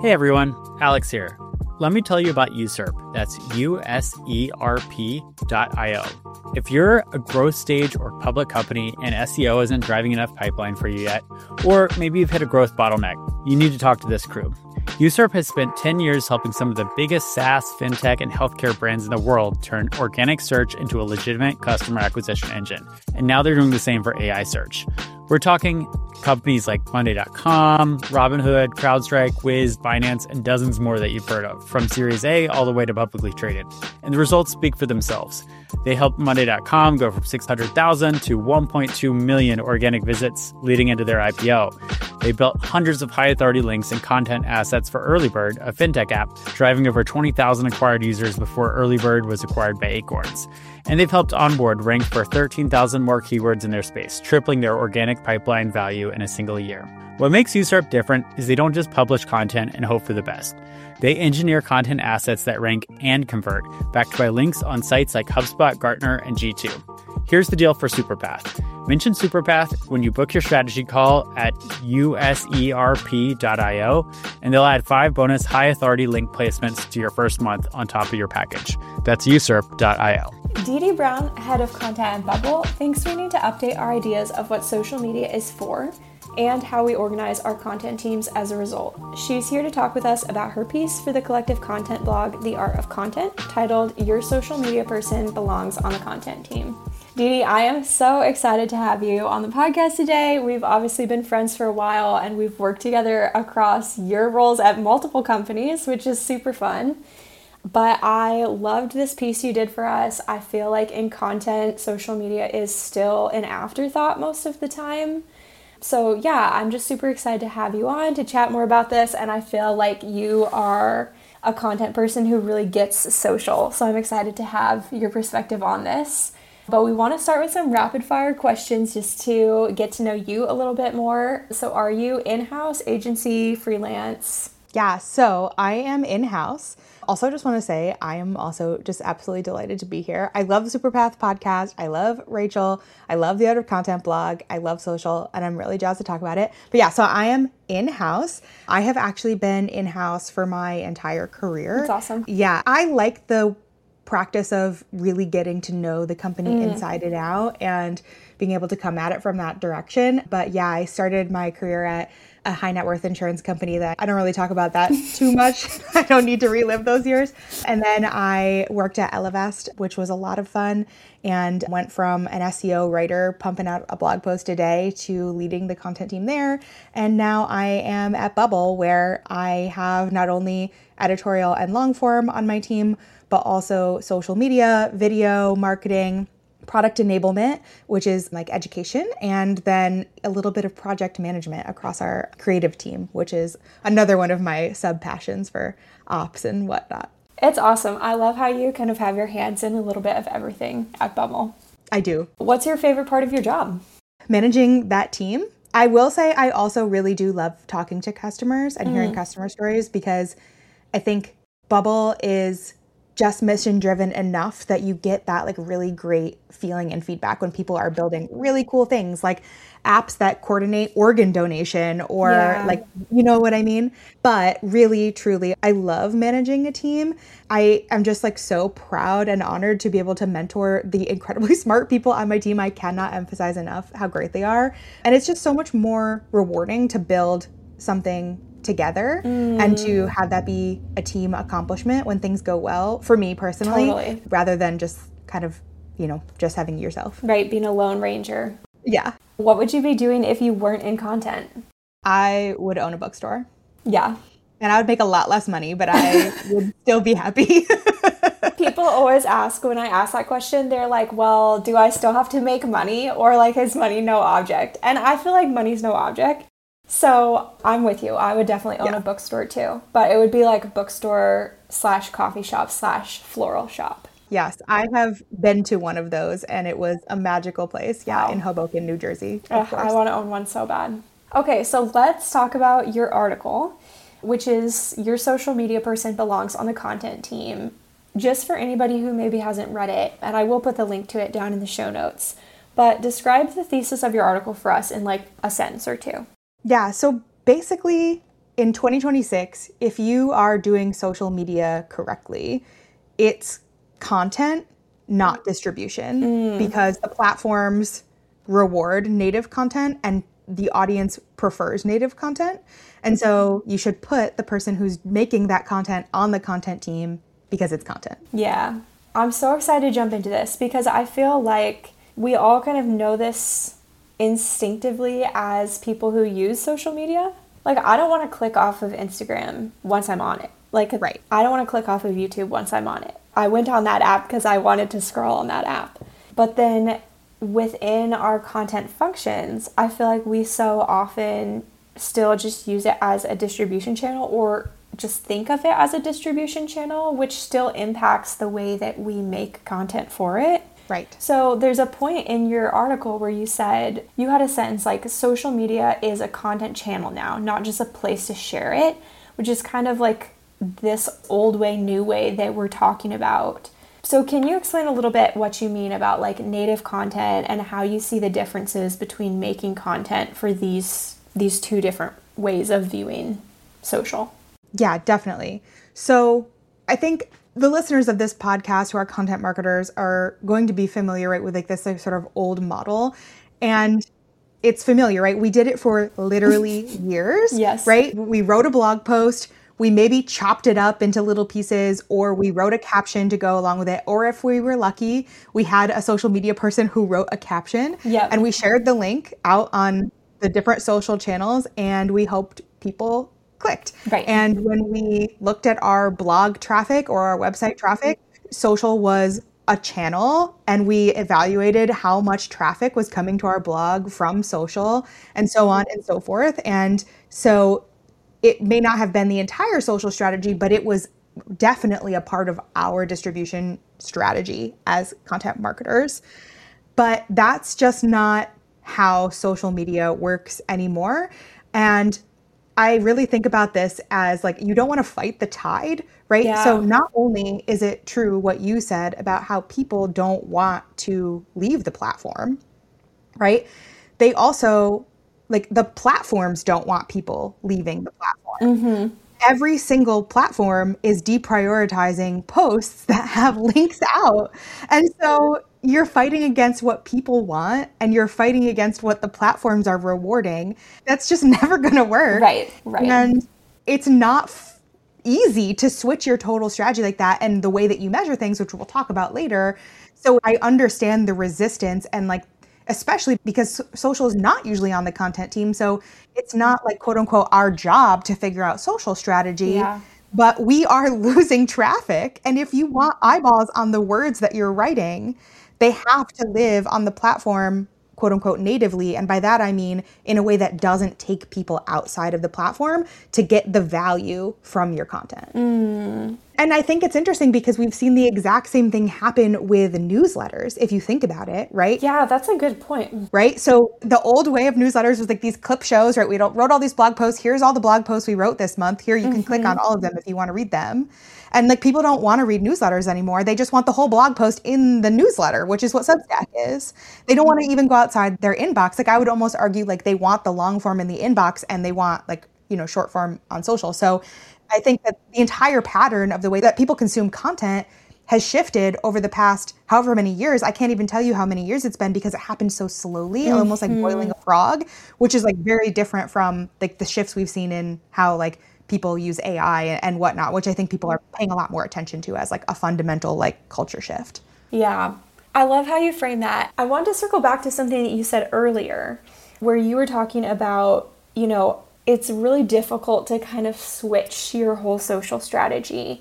Hey everyone, Alex here. Let me tell you about Usurp. That's USERP.io. If you're a growth stage or public company and SEO isn't driving enough pipeline for you yet, or maybe you've hit a growth bottleneck, you need to talk to this crew. Usurp has spent 10 years helping some of the biggest SaaS, fintech, and healthcare brands in the world turn organic search into a legitimate customer acquisition engine. And now they're doing the same for AI search. We're talking companies like Monday.com, Robinhood, CrowdStrike, Wiz, Binance, and dozens more that you've heard of, from Series A all the way to publicly traded. And the results speak for themselves. They helped Monday.com go from 600,000 to 1.2 million organic visits leading into their IPO. They built hundreds of high-authority links and content assets for Earlybird, a fintech app, driving over 20,000 acquired users before Earlybird was acquired by Acorns. And they've helped Onboard rank for 13,000 more keywords in their space, tripling their organic pipeline value in a single year. What makes Usurp different is they don't just publish content and hope for the best. They engineer content assets that rank and convert, backed by links on sites like HubSpot, Gartner, and G2. Here's the deal for Superpath. Mention Superpath when you book your strategy call at userp.io, and they'll add 5 bonus high-authority link placements to your first month on top of your package. That's usurp.io. Dee Brown, head of content at Bubble, thinks we need to update our ideas of what social media is for and how we organize our content teams as a result. She's here to talk with us about her piece for the collective content blog, The Art of Content, titled Your Social Media Person Belongs on the Content Team. Dee, I am so excited to have you on the podcast today. We've obviously been friends for a while and we've worked together across your roles at multiple companies, which is super fun. But I loved this piece you did for us. I feel like in content, social media is still an afterthought most of the time. So yeah, I'm just super excited to have you on to chat more about this. And I feel like you are a content person who really gets social. So I'm excited to have your perspective on this. But we want to start with some rapid fire questions just to get to know you a little bit more. So are you in-house, agency, freelance? Yeah, so I am in-house. Also, just want to say I am also just absolutely delighted to be here. I love the Superpath podcast. I love Rachel. I love the Art of Content blog. I love social, and I'm really jazzed to talk about it. But yeah, so I am in-house. I have actually been in-house for my entire career. That's awesome. Yeah, I like the practice of really getting to know the company inside and out and being able to come at it from that direction. But yeah, I started my career at a high net worth insurance company that I don't really talk about that too much. I don't need to relive those years. And then I worked at Ellevest, which was a lot of fun, and went from an SEO writer pumping out a blog post a day to leading the content team there. And now I am at Bubble, where I have not only editorial and long form on my team, but also social media, video, marketing, product enablement, which is like education, and then a little bit of project management across our creative team, which is another one of my sub passions for ops and whatnot. It's awesome. I love how you kind of have your hands in a little bit of everything at Bubble. I do. What's your favorite part of your job? Managing that team. I will say I also really do love talking to customers and hearing customer stories, because I think Bubble is just mission driven enough that you get that like really great feeling and feedback when people are building really cool things like apps that coordinate organ donation or like, you know what I mean? But really, truly, I love managing a team. I am just like so proud and honored to be able to mentor the incredibly smart people on my team. I cannot emphasize enough how great they are. And it's just so much more rewarding to build something together and to have that be a team accomplishment when things go well, for me personally, rather than just kind of, you know, just having yourself. Right, being a lone ranger. Yeah. What would you be doing if you weren't in content? I would own a bookstore. Yeah. And I would make a lot less money, but I would still be happy. People always ask, when I ask that question, they're like, well, do I still have to make money, or like, is money no object? And I feel like money's no object. So I'm with you. I would definitely own a bookstore too, but it would be like a bookstore / coffee shop / floral shop. Yes, I have been to one of those and it was a magical place. Yeah, in Hoboken, New Jersey. I want to own one so bad. Okay, so let's talk about your article, which is Your Social Media Person Belongs on the Content Team. Just for anybody who maybe hasn't read it, and I will put the link to it down in the show notes, but describe the thesis of your article for us in like a sentence or two. Yeah, so basically in 2026, if you are doing social media correctly, it's content, not distribution, because the platforms reward native content and the audience prefers native content. And so you should put the person who's making that content on the content team because it's content. Yeah. I'm so excited to jump into this because I feel like we all kind of know this instinctively as people who use social media. Like, I don't want to click off of Instagram once I'm on it. Like, Right. I don't want to click off of YouTube once I'm on it. I went on that app because I wanted to scroll on that app. But then within our content functions, I feel like we so often still just use it as a distribution channel or just think of it as a distribution channel, which still impacts the way that we make content for it. Right. So there's a point in your article where you said, you had a sentence like, social media is a content channel now, not just a place to share it, which is kind of like this old way, new way that we're talking about. So can you explain a little bit what you mean about like native content and how you see the differences between making content for these two different ways of viewing social? Yeah, definitely. So I think the listeners of this podcast who are content marketers are going to be familiar, right, with like this like, sort of old model. And it's familiar, right? We did it for literally years, Yes. right? We wrote a blog post, we maybe chopped it up into little pieces, or we wrote a caption to go along with it. Or if we were lucky, we had a social media person who wrote a caption. Yep. And we shared the link out on the different social channels and we hoped people clicked. Right. And when we looked at our blog traffic or our website traffic, social was a channel and we evaluated how much traffic was coming to our blog from social and so on and so forth. And so it may not have been the entire social strategy, but it was definitely a part of our distribution strategy as content marketers. But that's just not how social media works anymore. And I really think about this as like, you don't want to fight the tide, right? Yeah. So not only is it true what you said about how people don't want to leave the platform, right? They also, like the platforms don't want people leaving the platform. Every single platform is deprioritizing posts that have links out. And so you're fighting against what people want and you're fighting against what the platforms are rewarding. That's just never going to work. Right. And it's not easy to switch your total strategy like that and the way that you measure things, which we'll talk about later. So I understand the resistance and like, especially because social is not usually on the content team. So it's not like quote unquote our job to figure out social strategy. Yeah. But we are losing traffic. And if you want eyeballs on the words that you're writing, they have to live on the platform, quote unquote, natively. And by that, I mean in a way that doesn't take people outside of the platform to get the value from your content. And I think it's interesting because we've seen the exact same thing happen with newsletters, if you think about it, right? Yeah, that's a good point. Right? So the old way of newsletters was like these clip shows, right? We wrote all these blog posts. Here's all the blog posts we wrote this month. Here, you can click on all of them if you want to read them. And like people don't want to read newsletters anymore. They just want the whole blog post in the newsletter, which is what Substack is. They don't want to even go outside their inbox. Like I would almost argue like they want the long form in the inbox and they want like, you know, short form on social. So I think that the entire pattern of the way that people consume content has shifted over the past however many years. I can't even tell you how many years it's been because it happened so slowly, almost like boiling a frog, which is like very different from like the shifts we've seen in how like people use AI and whatnot, which I think people are paying a lot more attention to as like a fundamental like culture shift. Yeah. I love how you frame that. I wanted to circle back to something that you said earlier where you were talking about, you know, it's really difficult to kind of switch your whole social strategy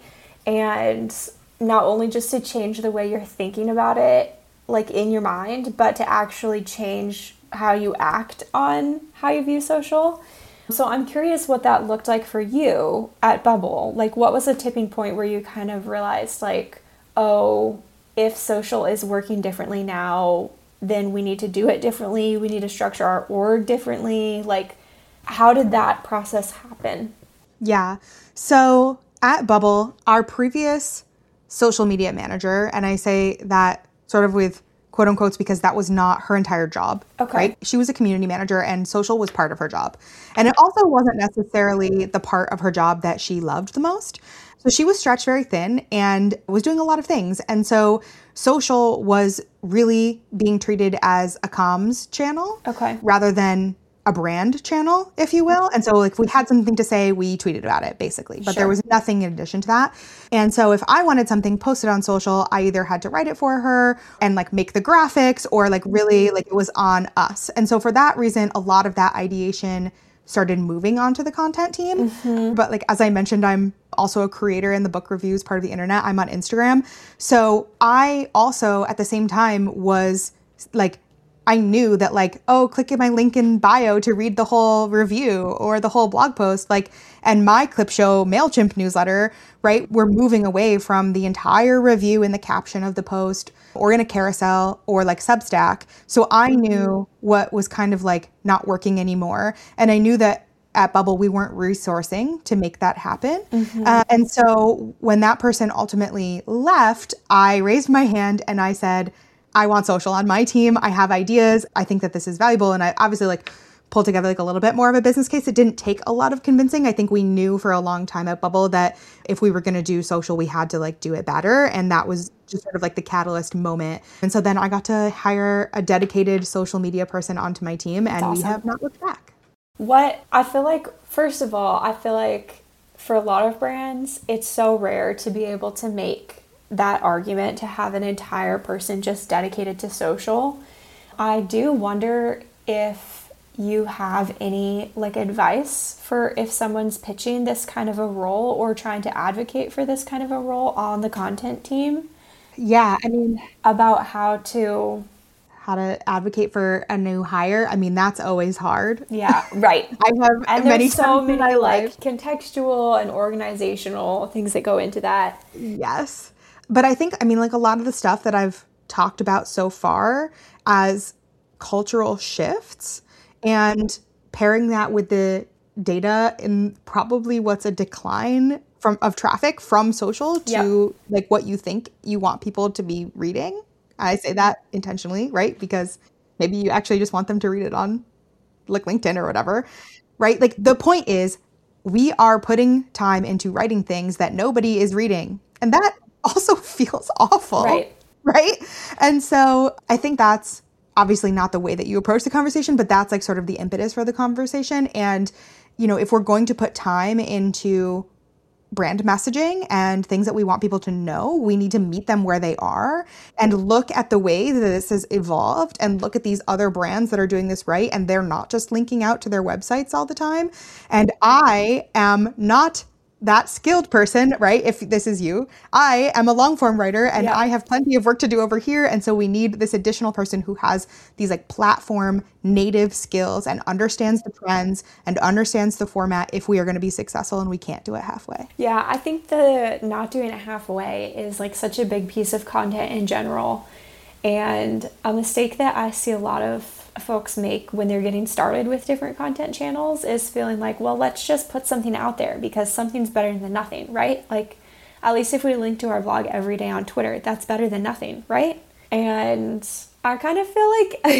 and not only just to change the way you're thinking about it, like in your mind, but to actually change how you act on how you view social. So I'm curious what that looked like for you at Bubble. Like, what was the tipping point where you kind of realized like, oh, if social is working differently now, then we need to do it differently. We need to structure our org differently. Like, how did that process happen? Yeah. So at Bubble, our previous social media manager, and I say that sort of with quote unquote, because that was not her entire job. Okay. Right? She was a community manager and social was part of her job. And it also wasn't necessarily the part of her job that she loved the most. So she was stretched very thin and was doing a lot of things. And so social was really being treated as a comms channel rather than a brand channel, if you will. And so like if we had something to say, we tweeted about it basically, but there was nothing in addition to that. And so if I wanted something posted on social, I either had to write it for her and like make the graphics or like really like it was on us. And so for that reason, a lot of that ideation started moving onto the content team. But like, as I mentioned, I'm also a creator in the book reviews part of the internet. I'm on Instagram. So I also at the same time was like, I knew that like, oh, click in my link in bio to read the whole review or the whole blog post, like, and my Clip Show MailChimp newsletter, right? We're moving away from the entire review in the caption of the post or in a carousel or like Substack. So I knew what was kind of like not working anymore. And I knew that at Bubble, we weren't resourcing to make that happen. And so when that person ultimately left, I raised my hand and I said, I want social on my team. I have ideas. I think that this is valuable. And I obviously like pulled together like a little bit more of a business case. It didn't take a lot of convincing. I think we knew for a long time at Bubble that if we were going to do social, we had to like do it better. And that was just sort of like the catalyst moment. And so then I got to hire a dedicated social media person onto my team and we have not looked back. What I feel like, first of all, I feel like for a lot of brands, it's so rare to be able to make that argument to have an entire person just dedicated to social. I do wonder if you have any like advice for if someone's pitching this kind of a role or trying to advocate for this kind of a role on the content team. Yeah, I mean, about how to advocate for a new hire. I mean, that's always hard. Yeah, right. I have and many there's so times in many my life. contextual and organizational things that go into that. Yes. But I think, I mean, like a lot of the stuff that I've talked about so far as cultural shifts and pairing that with the data in probably what's a decline of traffic from social to like what you think you want people to be reading. I say that intentionally, right? Because maybe you actually just want them to read it on like LinkedIn or whatever, right? Like the point is we are putting time into writing things that nobody is reading. And that also feels awful. Right. And so I think that's obviously not the way that you approach the conversation, but that's like sort of the impetus for the conversation. And, you know, if we're going to put time into brand messaging and things that we want people to know, we need to meet them where they are and look at the way that this has evolved and look at these other brands that are doing this right. And they're not just linking out to their websites all the time. And I am not that skilled person, right? If this is you, I am a long form writer and I have plenty of work to do over here. And so we need this additional person who has these like platform native skills and understands the trends and understands the format if we are going to be successful, and we can't do it halfway. Yeah, I think the not doing it halfway is like such a big piece of content in general. And a mistake that I see a lot of folks make when they're getting started with different content channels is feeling like, well, let's just put something out there because something's better than nothing, right? Like, at least if we link to our blog every day on Twitter, that's better than nothing, right? And I kind of feel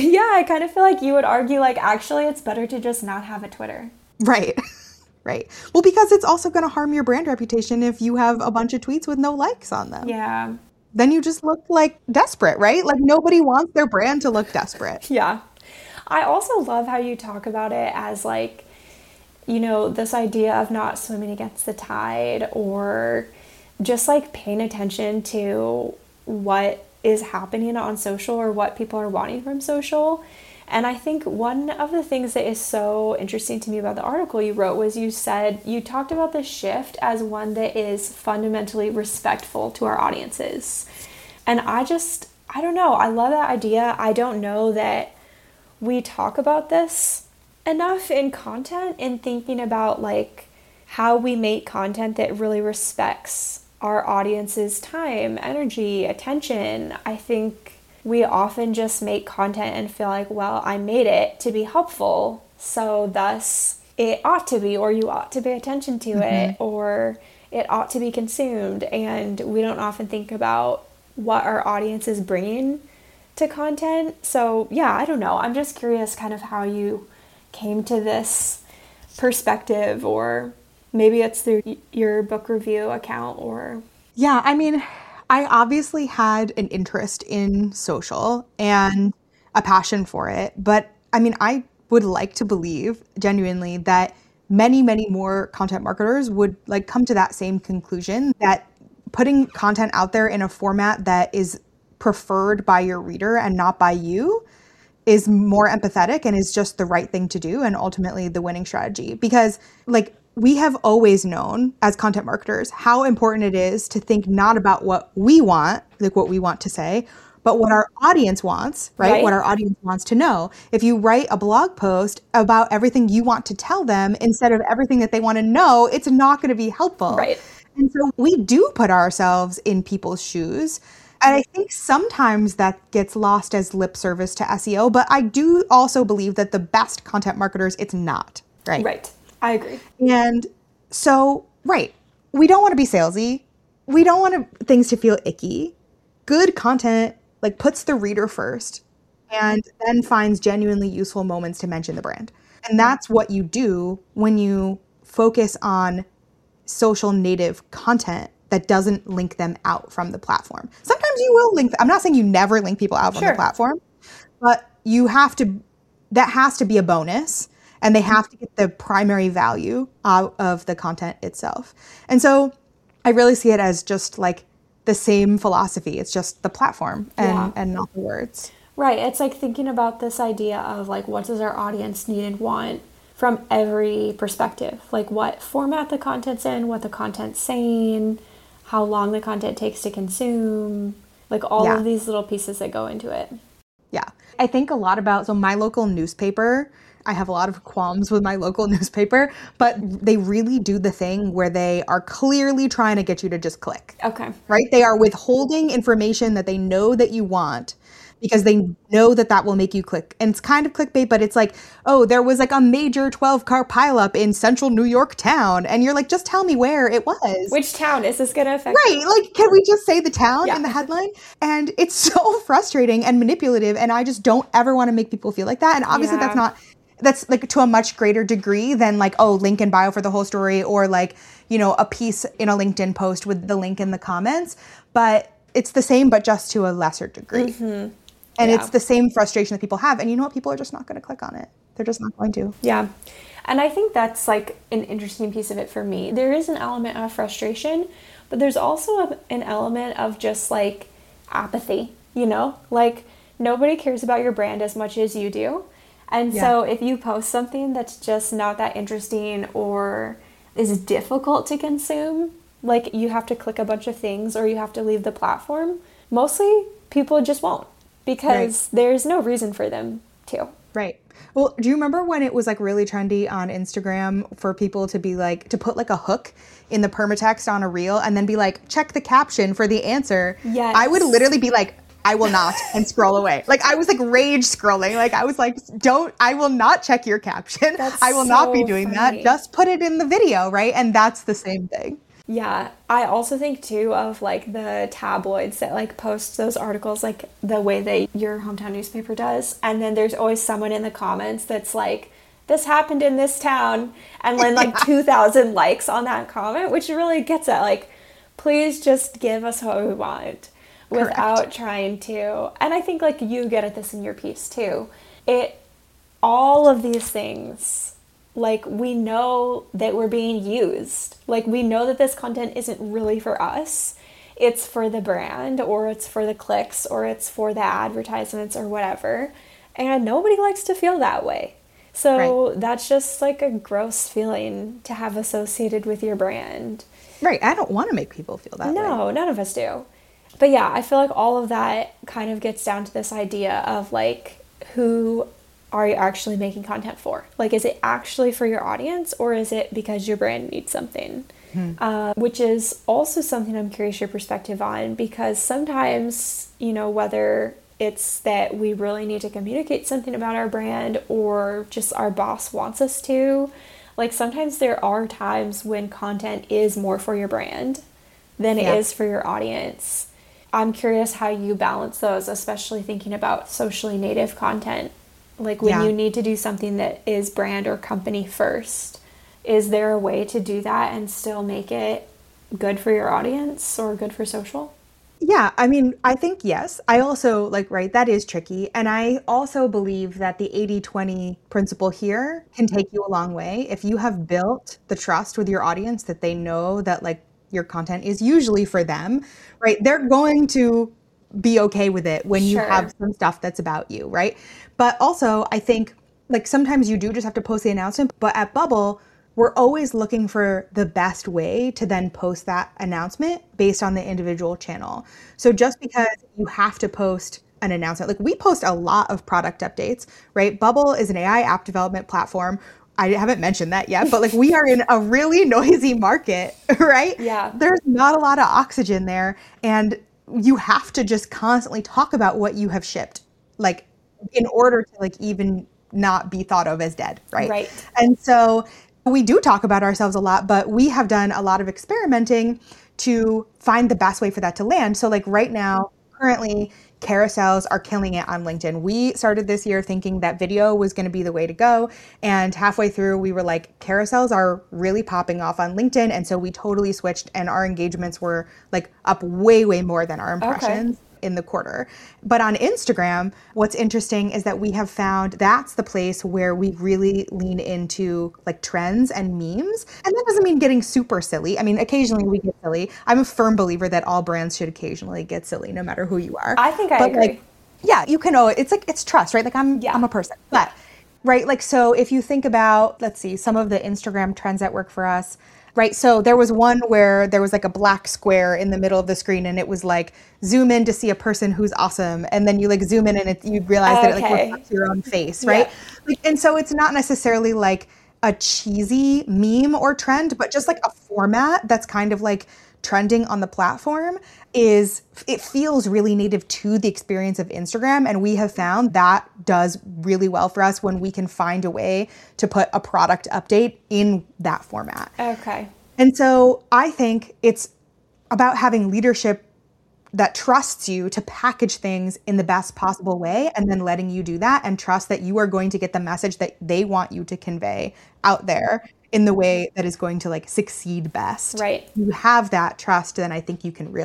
like, you would argue like, actually, it's better to just not have a Twitter. Right. Right. Well, because it's also going to harm your brand reputation if you have a bunch of tweets with no likes on them. Yeah. Then you just look like desperate, right? Like nobody wants their brand to look desperate. Yeah. I also love how you talk about it as like, you know, this idea of not swimming against the tide or just like paying attention to what is happening on social or what people are wanting from social. And I think one of the things that is so interesting to me about the article you wrote was you talked about the shift as one that is fundamentally respectful to our audiences. And I don't know. I love that idea. I don't know that we talk about this enough in content and thinking about like how we make content that really respects our audience's time, energy, attention. I think we often just make content and feel like, well, I made it to be helpful, so thus it ought to be, or you ought to pay attention to it, or it ought to be consumed. And we don't often think about what our audience is bringing to content. So yeah, I don't know. I'm just curious kind of how you came to this perspective, or maybe it's through your book review account or... Yeah, I mean, I obviously had an interest in social and a passion for it, but I mean, I would like to believe genuinely that many, many more content marketers would like come to that same conclusion, that putting content out there in a format that is preferred by your reader and not by you is more empathetic and is just the right thing to do, and ultimately the winning strategy. Because like, we have always known as content marketers how important it is to think not about what we want, like what we want to say, but what our audience wants, right? What our audience wants to know. If you write a blog post about everything you want to tell them instead of everything that they want to know, it's not going to be helpful. Right. And so we do put ourselves in people's shoes. And I think sometimes that gets lost as lip service to SEO, but I do also believe that the best content marketers, it's not, right? Right. I agree. And so, right, we don't want to be salesy. We don't want things to feel icky. Good content like puts the reader first and then finds genuinely useful moments to mention the brand. And that's what you do when you focus on social native content that doesn't link them out from the platform. Sometimes you will link. I'm not saying you never link people out from the platform, but you have to, that has to be a bonus, and they have to get the primary value out of the content itself. And so I really see it as just like the same philosophy. It's just the platform and not the words. Right. It's like thinking about this idea of like, what does our audience need and want from every perspective? Like what format the content's in, what the content's saying, how long the content takes to consume, like all of these little pieces that go into it. Yeah. I think a lot about, so my local newspaper, I have a lot of qualms with my local newspaper, but they really do the thing where they are clearly trying to get you to just click. Okay. Right? They are withholding information that they know that you want because they know that that will make you click. And it's kind of clickbait, but it's like, oh, there was like a major 12-car pileup in central New York town. And you're like, just tell me where it was. Which town is this going to affect? Right. Like, can we just say the town in the headline? And it's so frustrating and manipulative. And I just don't ever want to make people feel like that. And obviously that's like to a much greater degree than like, oh, link in bio for the whole story, or like, you know, a piece in a LinkedIn post with the link in the comments. But it's the same, but just to a lesser degree. Mm-hmm. And it's the same frustration that people have. And you know what? People are just not going to click on it. They're just not going to. Yeah. And I think that's like an interesting piece of it for me. There is an element of frustration, but there's also an element of just like apathy, you know? Like nobody cares about your brand as much as you do. And so if you post something that's just not that interesting or is difficult to consume, like you have to click a bunch of things or you have to leave the platform, mostly people just won't, because there's no reason for them to. Right. Well, do you remember when it was like really trendy on Instagram for people to be like, to put like a hook in the permatext on a reel and then be like, check the caption for the answer? Yes. I would literally be like, I will not, and scroll away. Like I was like rage scrolling. Like I was like, I will not check your caption. I will not be doing that. Just put it in the video, right? And that's the same thing. Yeah. I also think too of like the tabloids that like post those articles like the way that your hometown newspaper does. And then there's always someone in the comments that's like, this happened in this town. And then like 2,000 likes on that comment, which really gets at like, please just give us what we want. Without trying to, and I think like you get at this in your piece too, all of these things, like we know that we're being used, like we know that this content isn't really for us, it's for the brand, or it's for the clicks, or it's for the advertisements or whatever, and nobody likes to feel that way. So that's just like a gross feeling to have associated with your brand. Right. I don't want to make people feel that way. No, none of us do. But yeah, I feel like all of that kind of gets down to this idea of like, who are you actually making content for? Like, is it actually for your audience, or is it because your brand needs something? Which is also something I'm curious your perspective on, because sometimes, you know, whether it's that we really need to communicate something about our brand or just our boss wants us to, like sometimes there are times when content is more for your brand than it is for your audience. I'm curious how you balance those, especially thinking about socially native content. Like when you need to do something that is brand or company first, is there a way to do that and still make it good for your audience or good for social? Yeah, I mean, I think yes. I also right, that is tricky. And I also believe that the 80/20 principle here can take you a long way. If you have built the trust with your audience that they know that your content is usually for them, right? They're going to be okay with it when you have some stuff that's about you, right? But also, I think sometimes you do just have to post the announcement, but at Bubble, we're always looking for the best way to then post that announcement based on the individual channel. So just because you have to post an announcement, we post a lot of product updates, right? Bubble is an AI app development platform. I haven't mentioned that yet, but we are in a really noisy market, right? Yeah. There's not a lot of oxygen there. And you have to just constantly talk about what you have shipped, in order to even not be thought of as dead, right? Right. And so we do talk about ourselves a lot, but we have done a lot of experimenting to find the best way for that to land. So right now, currently, carousels are killing it on LinkedIn. We started this year thinking that video was going to be the way to go. And halfway through, we were like, carousels are really popping off on LinkedIn. And so we totally switched, and our engagements were up way, way more than our impressions. In the quarter. But on Instagram, what's interesting is that we have found that's the place where we really lean into trends and memes. And that doesn't mean getting super silly. I mean, occasionally we get silly. I'm a firm believer that all brands should occasionally get silly, no matter who you are. I think I agree. Yeah, you can owe it. It's trust, right? I'm a person. But right, so if you think about, let's see, some of the Instagram trends that work for us. Right. So there was one where there was a black square in the middle of the screen, and it was zoom in to see a person who's awesome. And then you zoom in and you realize that it reflects your own face. Right. Yeah. And so it's not necessarily a cheesy meme or trend, but just a format that's kind of trending on the platform. It feels really native to the experience of Instagram. And we have found that does really well for us when we can find a way to put a product update in that format. Okay. And so I think it's about having leadership that trusts you to package things in the best possible way, and then letting you do that and trust that you are going to get the message that they want you to convey out there in the way that is going to succeed best. Right. You have that trust, then I think you can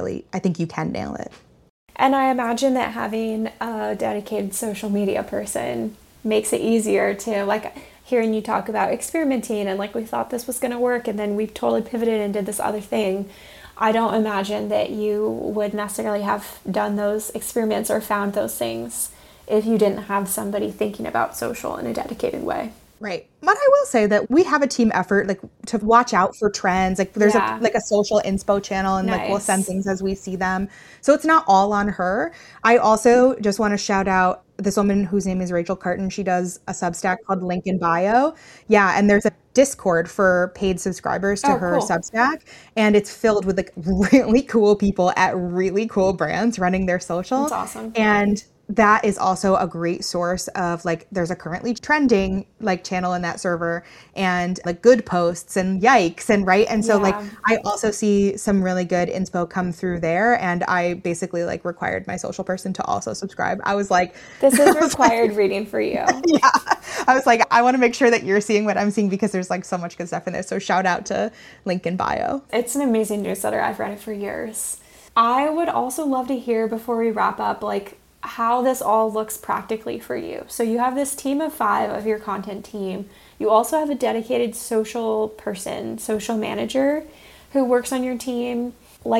nail it. And I imagine that having a dedicated social media person makes it easier to hearing you talk about experimenting and we thought this was going to work and then we've totally pivoted and did this other thing. I don't imagine that you would necessarily have done those experiments or found those things if you didn't have somebody thinking about social in a dedicated way. Right. But I will say that we have a team effort to watch out for trends. There's a social inspo channel, and nice. We'll send things as we see them. So it's not all on her. I also just want to shout out this woman whose name is Rachel Carton. She does a Substack called Link in Bio. Yeah, and there's a Discord for paid subscribers to her Substack, and it's filled with really cool people at really cool brands running their social. That's awesome. And that is also a great source of there's a currently trending channel in that server, and good posts and yikes and right. And so I also see some really good inspo come through there, and I basically required my social person to also subscribe. I was this is required reading for you. Yeah. I was I want to make sure that you're seeing what I'm seeing, because there's so much good stuff in there. So shout out to Link in Bio. It's an amazing newsletter. I've read it for years. I would also love to hear, before we wrap up, how this all looks practically for you. So you have this team of 5 of your content team. You also have a dedicated social person, social manager, who works on your team.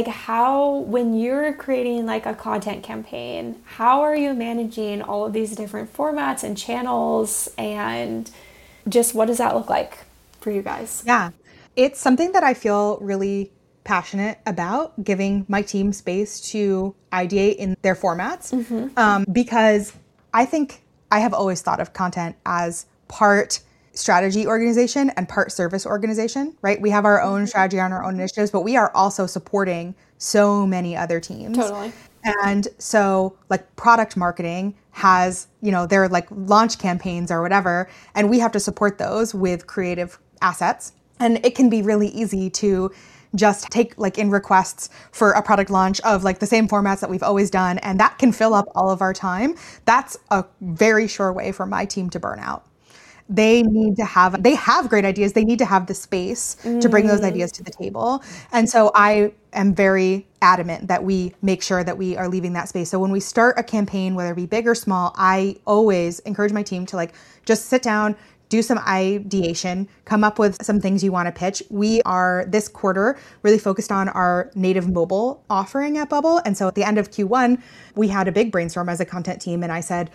How, when you're creating a content campaign, how are you managing all of these different formats and channels, and just what does that look like for you guys? Yeah, it's something that I feel really passionate about, giving my team space to ideate in their formats, because I think I have always thought of content as part strategy organization and part service organization, right? We have our own strategy on our own initiatives, but we are also supporting so many other teams. Totally. And so product marketing has, their launch campaigns or whatever, and we have to support those with creative assets. And it can be really easy to just take like in requests for a product launch of like the same formats that we've always done, and that can fill up all of our time, that's a very sure way for my team to burn out. They have great ideas. They need to have the space to bring those ideas to the table. And so I am very adamant that we make sure that we are leaving that space. So when we start a campaign, whether it be big or small, I always encourage my team to like just sit down, do some ideation, come up with some things you want to pitch. We are this quarter really focused on our native mobile offering at Bubble. And so at the end of Q1, we had a big brainstorm as a content team. And I said,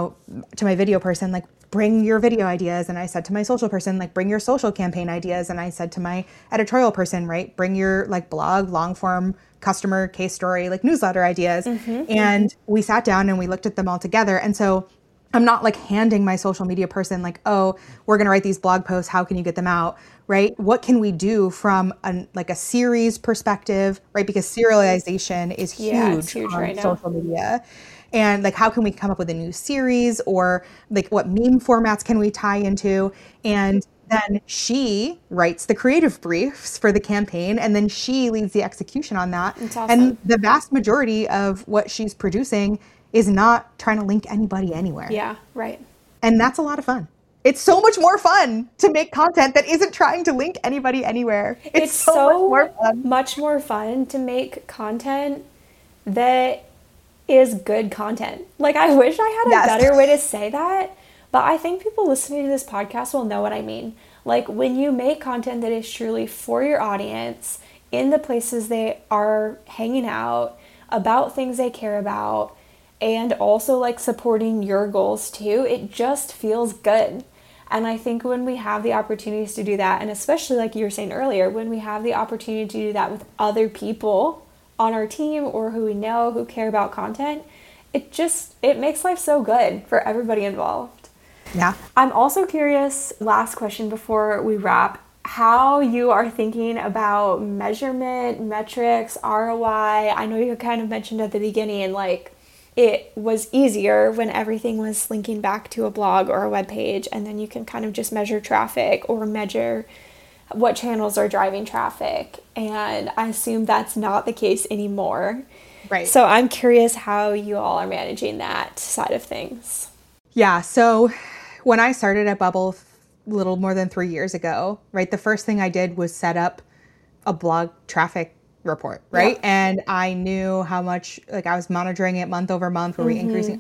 to my video person, like, bring your video ideas. And I said to my social person, like, bring your social campaign ideas. And I said to my editorial person, right, bring your like blog, long form customer case story, like newsletter ideas. And we sat down and we looked at them all together. And so I'm not like handing my social media person like, oh, we're going to write these blog posts. How can you get them out? Right? What can we do from a series perspective, right? Because serialization is huge on right social media. And like, how can we come up with a new series, or like what meme formats can we tie into? And then she writes the creative briefs for the campaign, and then she leads the execution on that. That's awesome. And the vast majority of what she's producing is not trying to link anybody anywhere. Yeah, right. And that's a lot of fun. It's so much more fun to make content that isn't trying to link anybody anywhere. It's so much more fun to make content that is good content. Like, I wish I had a better way to say that, but I think people listening to this podcast will know what I mean. Like, when you make content that is truly for your audience, in the places they are hanging out, about things they care about, and also like supporting your goals too, it just feels good. And I think when we have the opportunities to do that, and especially like you were saying earlier, when we have the opportunity to do that with other people on our team or who we know who care about content, it makes life so good for everybody involved. Yeah. I'm also curious, last question before we wrap, how you are thinking about measurement, metrics, ROI. I know you kind of mentioned at the beginning, like, it was easier when everything was linking back to a blog or a web page, and then you can kind of just measure traffic or measure what channels are driving traffic. And I assume that's not the case anymore. Right. So I'm curious how you all are managing that side of things. Yeah. So when I started at Bubble a little more than 3 years ago, right, the first thing I did was set up a blog traffic report, right? Yep. And I knew how much, like, I was monitoring it month over month. Were we increasing?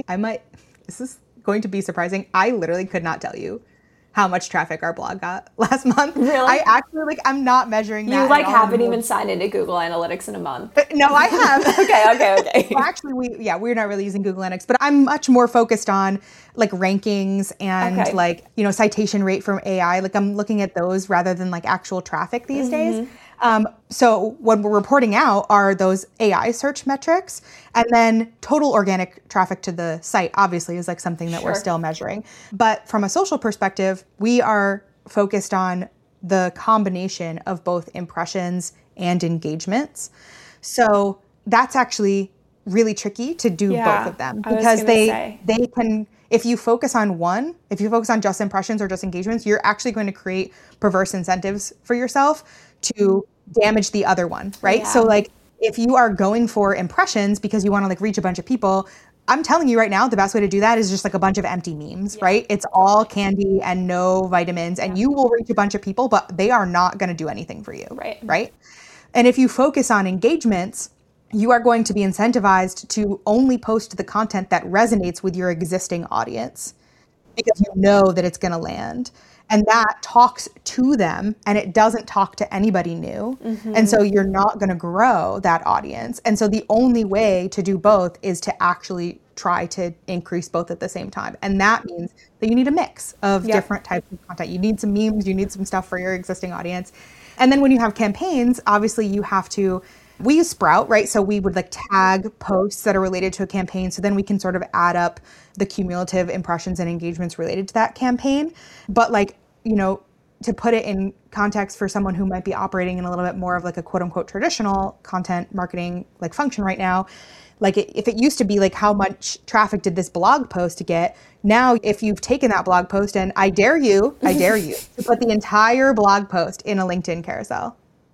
This is going to be surprising, I literally could not tell you how much traffic our blog got last month. Really? I actually, I'm not measuring that. You haven't even signed into Google Analytics in a month. No, I have. Okay. Well, actually, we're not really using Google Analytics, but I'm much more focused on like rankings and citation rate from AI. Like, I'm looking at those rather than like actual traffic these days. So what we're reporting out are those AI search metrics, and then total organic traffic to the site obviously is like something that we're still measuring. But from a social perspective, we are focused on the combination of both impressions and engagements. So that's actually really tricky to do both of them, because they can, if you focus on just impressions or just engagements, you're actually going to create perverse incentives for yourself to damage the other one, right? Yeah. So like, if you are going for impressions because you want to like reach a bunch of people, I'm telling you right now, the best way to do that is just like a bunch of empty memes, right? It's all candy and no vitamins, and you will reach a bunch of people, but they are not going to do anything for you, right? And if you focus on engagements, you are going to be incentivized to only post the content that resonates with your existing audience, because you know that it's going to land. And that talks to them, and it doesn't talk to anybody new. And so you're not going to grow that audience. And so the only way to do both is to actually try to increase both at the same time. And that means that you need a mix of different types of content. You need some memes, you need some stuff for your existing audience. And then when you have campaigns, obviously we use Sprout, right? So we would like tag posts that are related to a campaign. So then we can sort of add up the cumulative impressions and engagements related to that campaign. But like, to put it in context for someone who might be operating in a little bit more of like a quote unquote traditional content marketing like function right now, like if it used to be like how much traffic did this blog post get, now if you've taken that blog post, and I dare you to put the entire blog post in a LinkedIn carousel.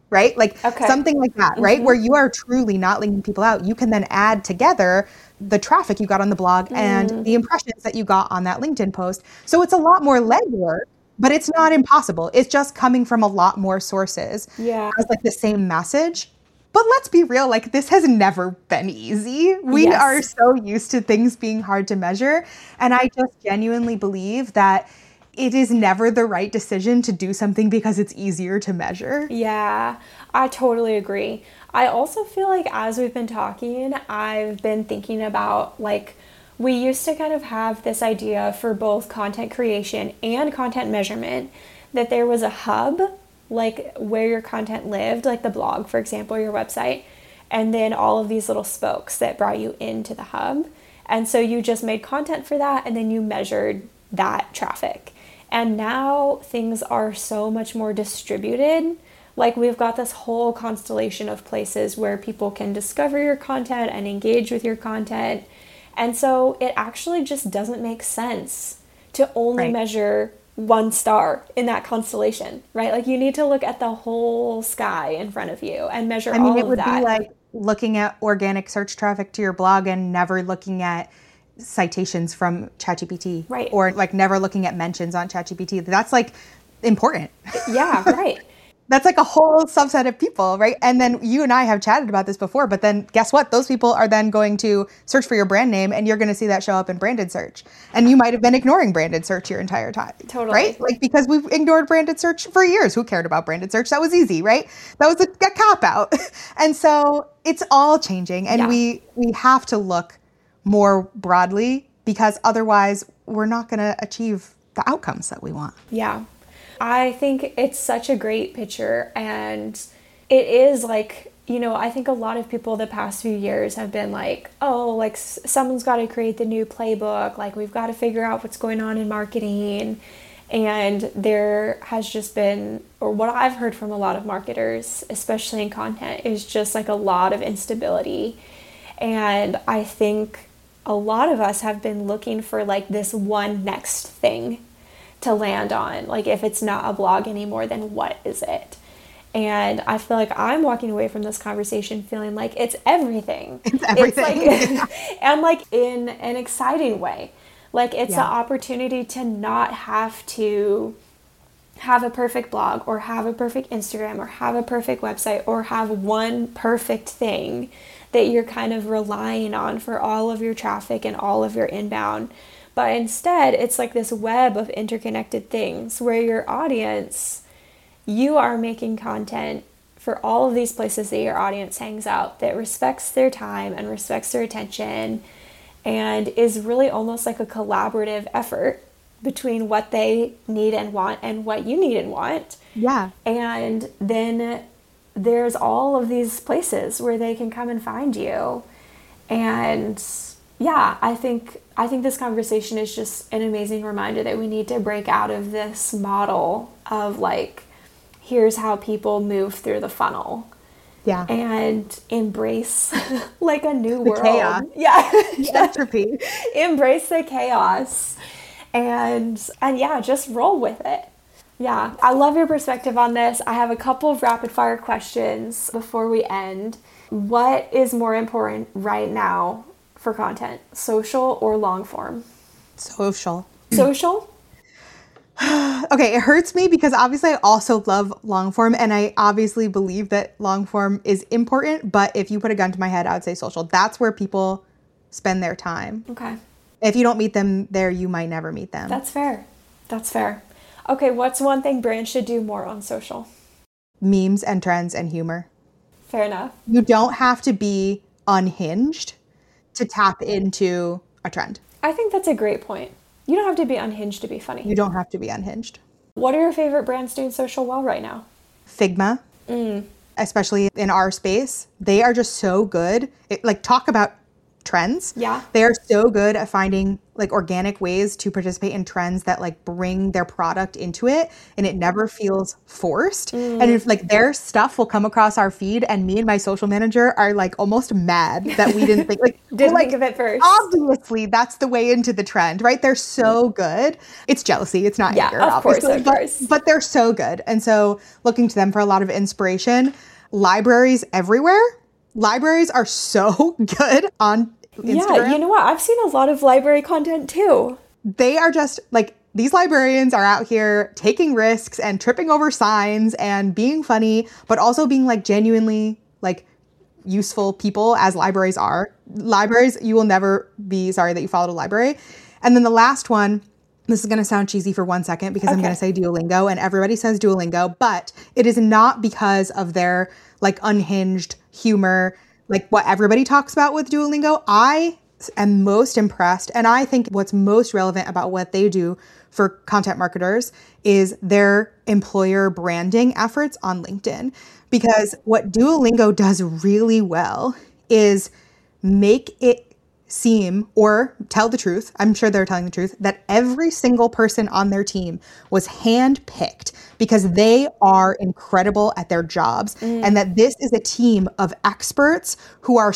right? Like Okay. something like that, right? Where you are truly not linking people out. You can then add together the traffic you got on the blog and the impressions that you got on that LinkedIn post. So it's a lot more legwork, but it's not impossible. It's just coming from a lot more sources Yeah. as like the same message. But let's be real, like this has never been easy. We Yes. are so used to things being hard to measure. And I just genuinely believe that it is never the right decision to do something because it's easier to measure. Yeah, I totally agree. I also feel like as we've been talking, I've been thinking about like we used to kind of have this idea for both content creation and content measurement that there was a hub, like where your content lived, like the blog, for example, your website, and then all of these little spokes that brought you into the hub. And so you just made content for that and then you measured that traffic. And now things are so much more distributed. Like we've got this whole constellation of places where people can discover your content and engage with your content. And so it actually just doesn't make sense to only measure one star in that constellation, right? Like you need to look at the whole sky in front of you and measure all of that. It would be like looking at organic search traffic to your blog and never looking at citations from ChatGPT, right? Or like never looking at mentions on ChatGPT. That's like important. Yeah, right. That's like a whole subset of people, right? And then you and I have chatted about this before, but then guess what? Those people are then going to search for your brand name and you're going to see that show up in branded search. And you might have been ignoring branded search your entire time. Totally. Right? Like because we've ignored branded search for years. Who cared about branded search? That was easy, right? That was a cop out. And so it's all changing and we have to look more broadly because otherwise we're not going to achieve the outcomes that we want. Yeah. I think it's such a great picture and it is like, you know, I think a lot of people the past few years have been like, oh, like someone's got to create the new playbook. Like we've got to figure out what's going on in marketing. And there has just been, or what I've heard from a lot of marketers, especially in content, is just like a lot of instability. And I think a lot of us have been looking for like this one next thing to land on. Like if it's not a blog anymore, then what is it? And I feel like I'm walking away from this conversation feeling like it's everything. It's everything. It's like, and like in an exciting way. Like it's an opportunity to not have to have a perfect blog or have a perfect Instagram or have a perfect website or have one perfect thing that you're kind of relying on for all of your traffic and all of your inbound. But instead, it's like this web of interconnected things where your audience, you are making content for all of these places that your audience hangs out that respects their time and respects their attention and is really almost like a collaborative effort between what they need and want and what you need and want. Yeah. And then there's all of these places where they can come and find you. And yeah, I think this conversation is just an amazing reminder that we need to break out of this model of like, here's how people move through the funnel. Yeah. And embrace like a new world. Chaos. Yeah. The entropy. Embrace the chaos. And yeah, just roll with it. Yeah, I love your perspective on this. I have a couple of rapid fire questions before we end. What is more important right now for content, social or long form? Social. Social? Okay, it hurts me because obviously I also love long form and I obviously believe that long form is important, but if you put a gun to my head, I would say social. That's where people spend their time. Okay. If you don't meet them there, you might never meet them. That's fair. That's fair. Okay, what's one thing brands should do more on social? Memes and trends and humor. Fair enough. You don't have to be unhinged to tap into a trend. I think that's a great point. You don't have to be unhinged to be funny. You don't have to be unhinged. What are your favorite brands doing social well right now? Figma, especially in our space, they are just so good. Like talk about trends. Yeah. They are so good at finding like organic ways to participate in trends that like bring their product into it, and it never feels forced. And if like their stuff will come across our feed, and me and my social manager are like almost mad that we didn't think didn't think of it first. Obviously that's the way into the trend, right? They're so good. It's jealousy, it's not anger, of obviously, course. but they're so good. And so looking to them for a lot of inspiration. Libraries everywhere. Libraries are so good on Instagram. Yeah, you know what? I've seen a lot of library content too. They are just like, these librarians are out here taking risks and tripping over signs and being funny, but also being like genuinely like useful people, as libraries are. Libraries, you will never be sorry that you followed a library. And then the last one, this is going to sound cheesy for 1 second because I'm going to say Duolingo, and everybody says Duolingo, but it is not because of their like unhinged humor, like what everybody talks about with Duolingo. I am most impressed, and I think what's most relevant about what they do for content marketers is their employer branding efforts on LinkedIn. Because what Duolingo does really well is make it seem, or tell the truth, I'm sure they're telling the truth, that every single person on their team was handpicked because they are incredible at their jobs, and that this is a team of experts who are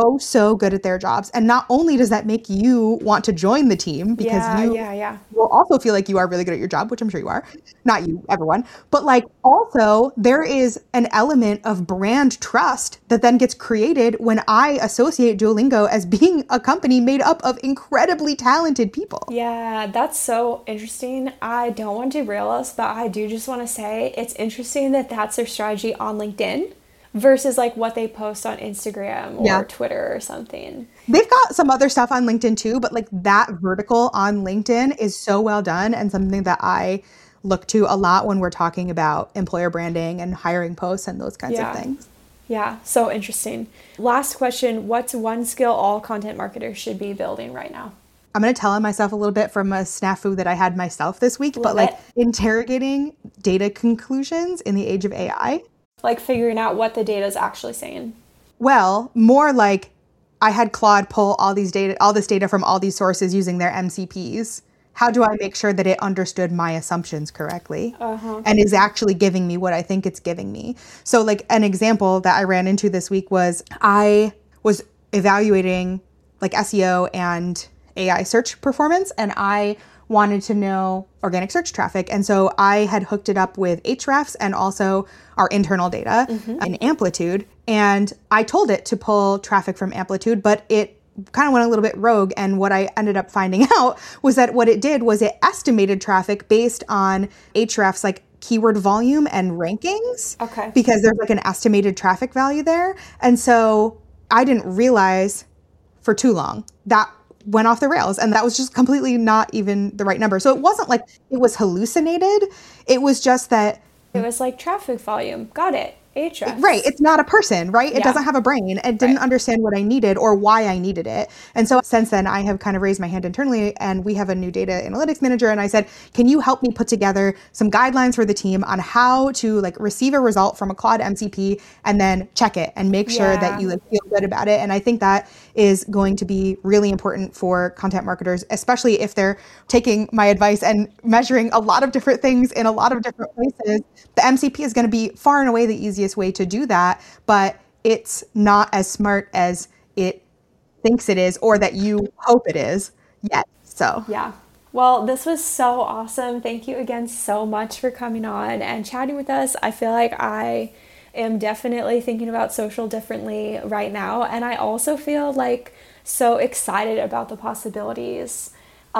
so good at their jobs. And not only does that make you want to join the team, because you will also feel like you are really good at your job, which I'm sure you are, not you, everyone, but like also there is an element of brand trust that then gets created when I associate Duolingo as being a company made up of incredibly talented people. Yeah, that's so interesting. I don't want to derail us, but I do just want to say it's interesting that that's their strategy on LinkedIn versus like what they post on Instagram or Twitter or something. They've got some other stuff on LinkedIn too, but like that vertical on LinkedIn is so well done, and something that I look to a lot when we're talking about employer branding and hiring posts and those kinds of things. Yeah, so interesting. Last question, what's one skill all content marketers should be building right now? I'm going to tell on myself a little bit from a snafu that I had myself this week, but like interrogating data conclusions in the age of AI. Like figuring out what the data is actually saying. Well, more like I had Claude pull all this data from all these sources using their MCPs. How do I make sure that it understood my assumptions correctly and is actually giving me what I think it's giving me? So like an example that I ran into this week was I was evaluating like SEO and AI search performance, and I wanted to know organic search traffic. And so I had hooked it up with Ahrefs and also our internal data in Amplitude. And I told it to pull traffic from Amplitude, but it kind of went a little bit rogue. And what I ended up finding out was that what it did was it estimated traffic based on Ahrefs like keyword volume and rankings. Okay. Because there's like an estimated traffic value there. And so I didn't realize for too long that went off the rails, and that was just completely not even the right number. So it wasn't like it was hallucinated. It was just that it was like traffic volume. Got it. Ahrefs. Right. It's not a person, right? It doesn't have a brain. It didn't understand what I needed or why I needed it. And so since then, I have kind of raised my hand internally, and we have a new data analytics manager. And I said, can you help me put together some guidelines for the team on how to like receive a result from a Claude MCP and then check it and make sure that you like, feel good about it. And I think that is going to be really important for content marketers, especially if they're taking my advice and measuring a lot of different things in a lot of different places. The MCP is going to be far and away the easiest way to do that, but it's not as smart as it thinks it is or that you hope it is yet. So yeah. Well, this was so awesome. Thank you again so much for coming on and chatting with us. I feel like I am definitely thinking about social differently right now, and I also feel like so excited about the possibilities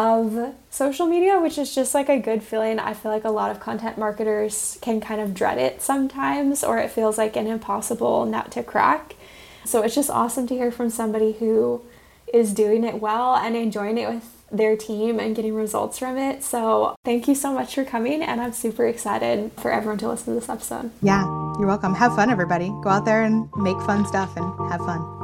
of social media, which is just like a good feeling. I feel like a lot of content marketers can kind of dread it sometimes, or it feels like an impossible nut to crack. So it's just awesome to hear from somebody who is doing it well and enjoying it with their team and getting results from it. So thank you so much for coming, and I'm super excited for everyone to listen to this episode. Yeah, you're welcome. Have fun, everybody. Go out there and make fun stuff and have fun.